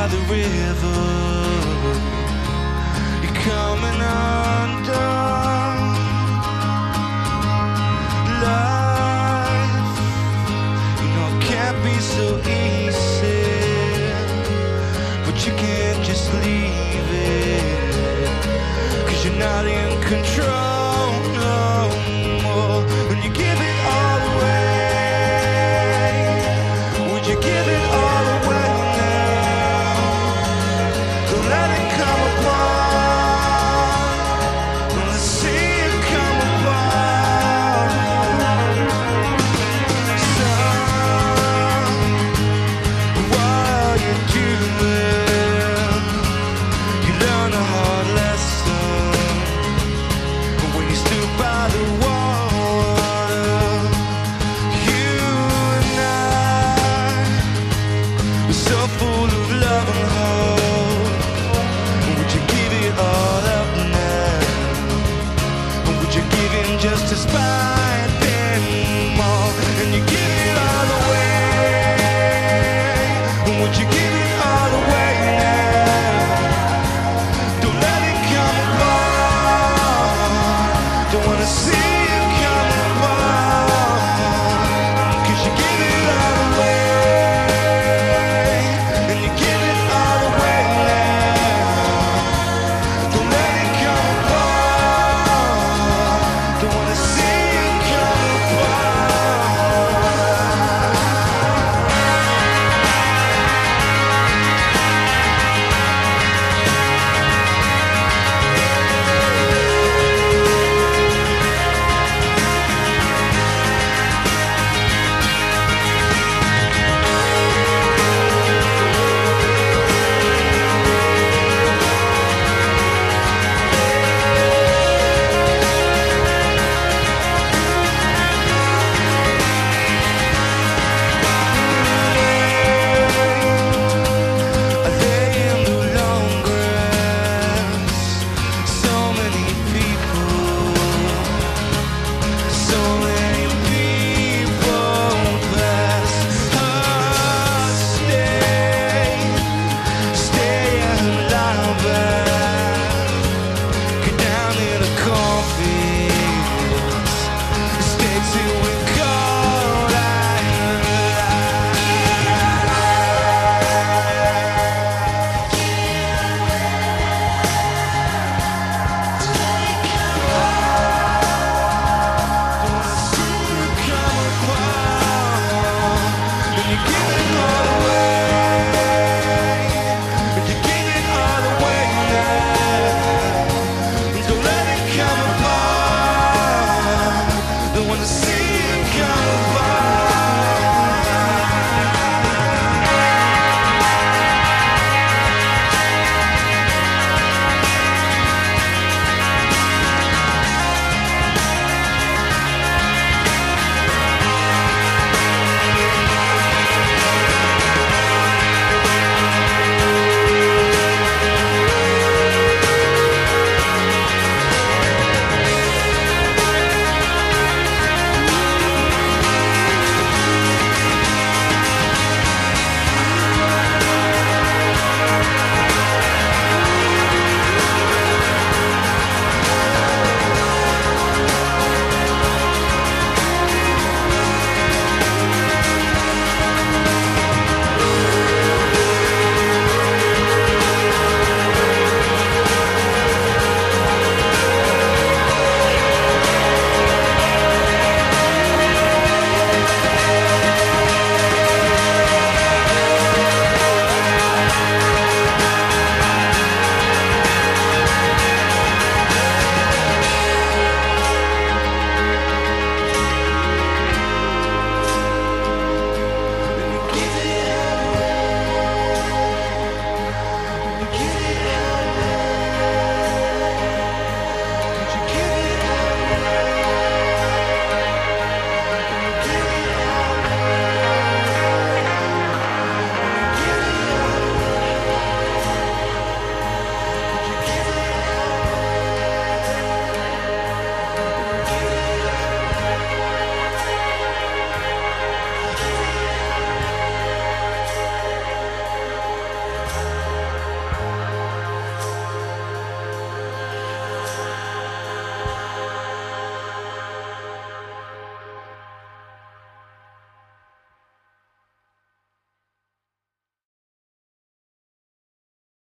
by the river, you're coming undone. Life, you know, can't be so easy, but you can't just leave it, 'cause you're not in control no more. When you give it all away, would you give it all away now? Don't let it come apart, don't see it come apart. Son, what are you doing? You learn a hard lesson when you stood by the water. You and I were so full of love and hope. Would you give it all up now? Or would you give in just to spite?